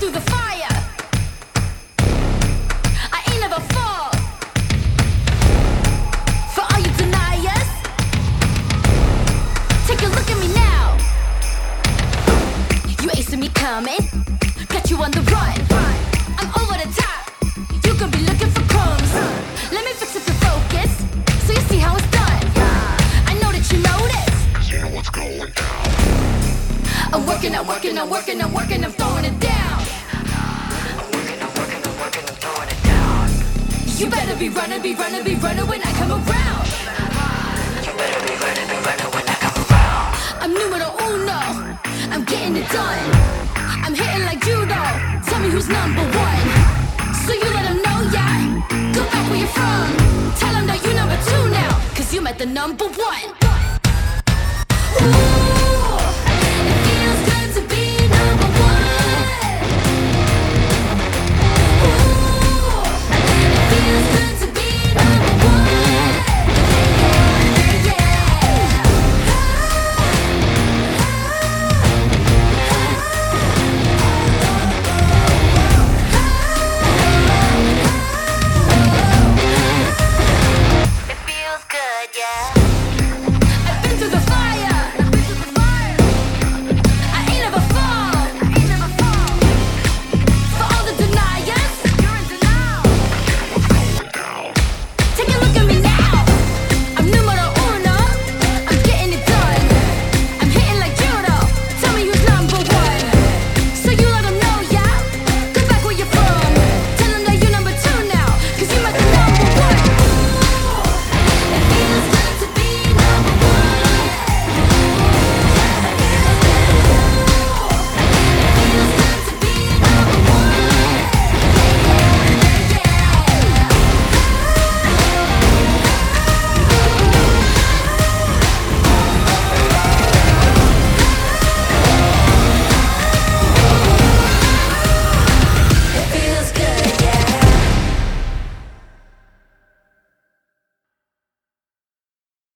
through the fire. I ain't never fall. For all you deniers, take a look at me now. You ain't see me coming, got you on the run. I'm over the top, you could be looking for crumbs. Let me fix up your focus, so you see how it's done. I know that you notice, 'cause you know what's going down. I'm working, I'm working, I'm working, I'm working, I'm throwing it down. I'm working, I'm working, I'm working, I'm throwing it down. You better be running, be running, be running when I come around. You better be running, be running when I come around. I'm numero uno, I'm getting it done. I'm hitting like judo, tell me who's number one. So you let them know, yeah, go back where you're from. Tell them that you number two now, 'cause you met the number one. Ooh.